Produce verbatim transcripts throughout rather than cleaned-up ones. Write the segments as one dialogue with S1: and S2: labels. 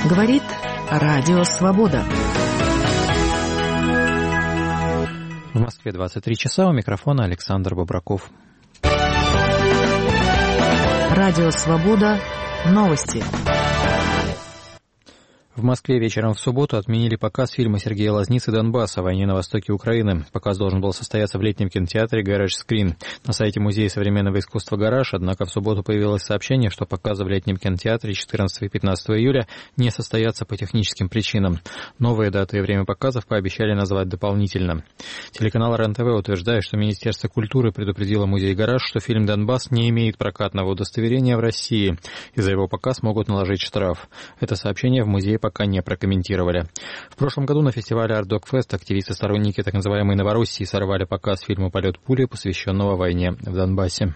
S1: Говорит Радио Свобода.
S2: В Москве двадцать три часа, у микрофона Александр Бобраков.
S1: Радио Свобода. Новости.
S2: В Москве вечером в субботу отменили показ фильма Сергея Лазницы «Донбасс» о войне на востоке Украины. Показ должен был состояться в летнем кинотеатре «Гараж Скрин». На сайте Музея современного искусства «Гараж», однако, в субботу появилось сообщение, что показы в летнем кинотеатре четырнадцатого и пятнадцатого июля не состоятся по техническим причинам. Новые даты и время показов пообещали назвать дополнительно. Телеканал РЕН-ТВ утверждает, что Министерство культуры предупредило музей «Гараж», что фильм «Донбасс» не имеет прокатного удостоверения в России, и за его показ могут наложить штраф. Это сообщение в музее пока не прокомментировали. В прошлом году на фестивале «Артдокфест» активисты-сторонники так называемой Новороссии сорвали показ фильма «Полет пули», посвященного войне в Донбассе.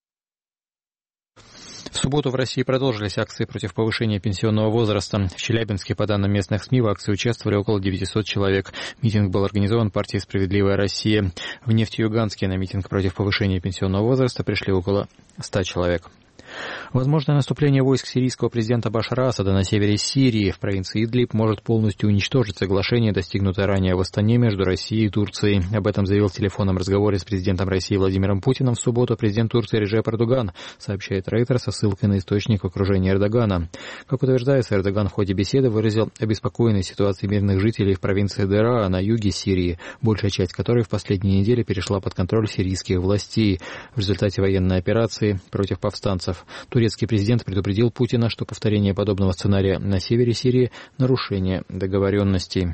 S2: В субботу в России продолжились акции против повышения пенсионного возраста. В Челябинске, по данным местных СМИ, в акции участвовали около девятисот человек. Митинг был организован партией «Справедливая Россия». В Нефтеюганске на митинг против повышения пенсионного возраста пришли около ста человек. Возможное наступление войск сирийского президента Башара Асада на севере Сирии в провинции Идлиб может полностью уничтожить соглашение, достигнутое ранее в Астане между Россией и Турцией. Об этом заявил в телефонном разговоре с президентом России Владимиром Путиным в субботу президент Турции Реджеп Эрдоган, сообщает Рейтер со ссылкой на источник в окружении Эрдогана. Как утверждается, Эрдоган в ходе беседы выразил обеспокоенность ситуацией мирных жителей в провинции Дераа на юге Сирии, большая часть которой в последние недели перешла под контроль сирийских властей в результате военной операции против повстанцев. Турецкий президент предупредил Путина, что повторение подобного сценария на севере Сирии – нарушение договоренностей.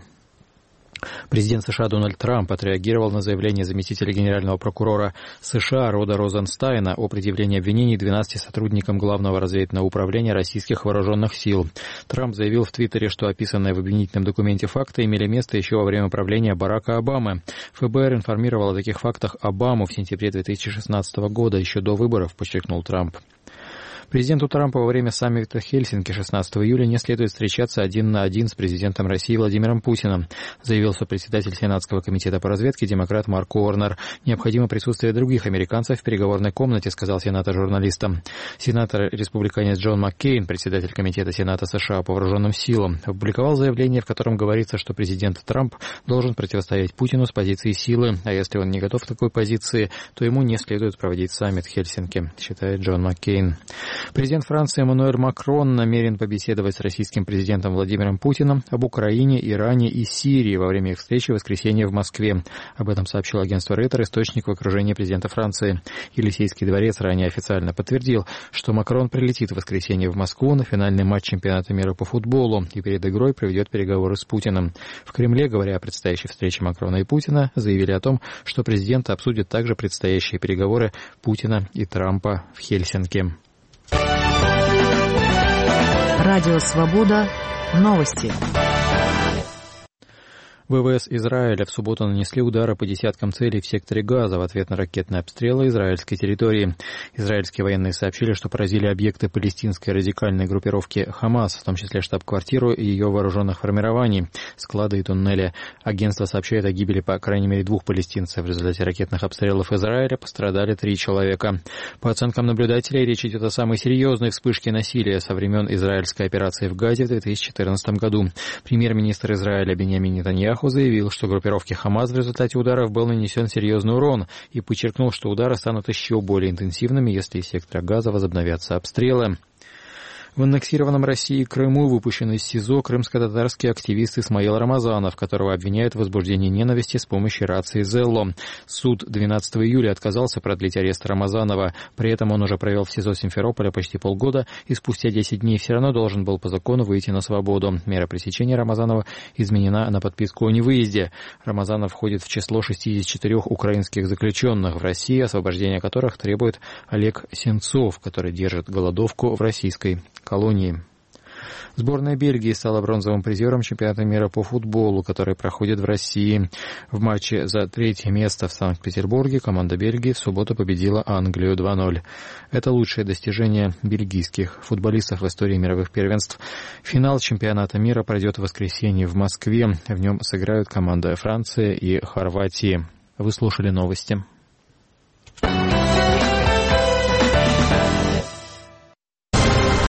S2: Президент США Дональд Трамп отреагировал на заявление заместителя генерального прокурора США Рода Розенстайна о предъявлении обвинений двенадцати сотрудникам Главного разведывательного управления российских вооруженных сил. Трамп заявил в Твиттере, что описанные в обвинительном документе факты имели место еще во время правления Барака Обамы. ФБР информировал о таких фактах Обаму в сентябре две тысячи шестнадцатого года, еще до выборов, подчеркнул Трамп. Президенту Трампа во время саммита Хельсинки шестнадцатого июля не следует встречаться один на один с президентом России Владимиром Путиным, заявил сопредседатель Сенатского комитета по разведке демократ Марк Уорнер. Необходимо присутствие других американцев в переговорной комнате, сказал сенатор журналистам. Сенатор-республиканец Джон Маккейн, председатель комитета Сената США по вооруженным силам, опубликовал заявление, в котором говорится, что президент Трамп должен противостоять Путину с позиции силы, а если он не готов к такой позиции, то ему не следует проводить саммит в Хельсинки, считает Джон Маккейн. Президент Франции Эммануэль Макрон намерен побеседовать с российским президентом Владимиром Путиным об Украине, Иране и Сирии во время их встречи в воскресенье в Москве. Об этом сообщил агентство Рейтер, источник в окружении президента Франции. Елисейский дворец ранее официально подтвердил, что Макрон прилетит в воскресенье в Москву на финальный матч чемпионата мира по футболу и перед игрой проведет переговоры с Путиным. В Кремле, говоря о предстоящей встрече Макрона и Путина, заявили о том, что президенты обсудят также предстоящие переговоры Путина и Трампа в Хельсинки.
S1: Радио Свобода. Новости.
S2: ВВС Израиля в субботу нанесли удары по десяткам целей в секторе Газа в ответ на ракетные обстрелы израильской территории. Израильские военные сообщили, что поразили объекты палестинской радикальной группировки «Хамас», в том числе штаб-квартиру и ее вооруженных формирований, склады и туннели. Агентство сообщает о гибели по крайней мере двух палестинцев. В результате ракетных обстрелов Израиля пострадали три человека. По оценкам наблюдателей, речь идет о самой серьезной вспышке насилия со времен израильской операции в Газе в две тысячи четырнадцатом году. Премьер-министр Израиля Биньямин Нетаньяху заявил, что группировке «Хамас» в результате ударов был нанесен серьезный урон и подчеркнул, что удары станут еще более интенсивными, если из сектора Газа возобновятся обстрелы. В аннексированном Россией Крыму выпущен из СИЗО крымско-татарский активист Исмаил Рамазанов, которого обвиняют в возбуждении ненависти с помощью рации «Зелло». Суд двенадцатого июля отказался продлить арест Рамазанова. При этом он уже провел в СИЗО Симферополя почти полгода и спустя десять дней все равно должен был по закону выйти на свободу. Мера пресечения Рамазанова изменена на подписку о невыезде. Рамазанов входит в число шестидесяти четырёх украинских заключенных в России, освобождение которых требует Олег Сенцов, который держит голодовку в российской колонии. Сборная Бельгии стала бронзовым призером чемпионата мира по футболу, который проходит в России. В матче за третье место в Санкт-Петербурге команда Бельгии в субботу победила Англию два ноль. Это лучшее достижение бельгийских футболистов в истории мировых первенств. Финал чемпионата мира пройдет в воскресенье в Москве. В нем сыграют команды Франции и Хорватии. Вы слушали новости.